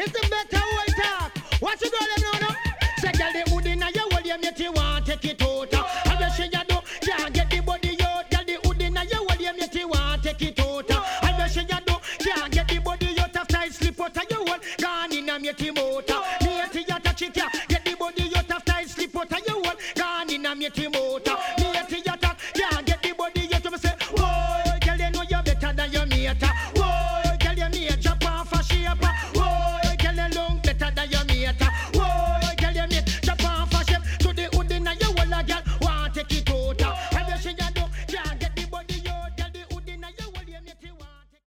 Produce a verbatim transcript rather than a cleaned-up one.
It's the better way talk. What you gonna know now? Say girl the hood inna your hole, you make you want take it out. And you say you do, can't get the body out. Girl the hood inna your hole, you make you want take it out. And you say you do, can't get the body out after it slip out of your hole. Gone inna make you motor. Me to you touch it, yeah. Get the body out after it slip out of your hole. Gone inna make you motor.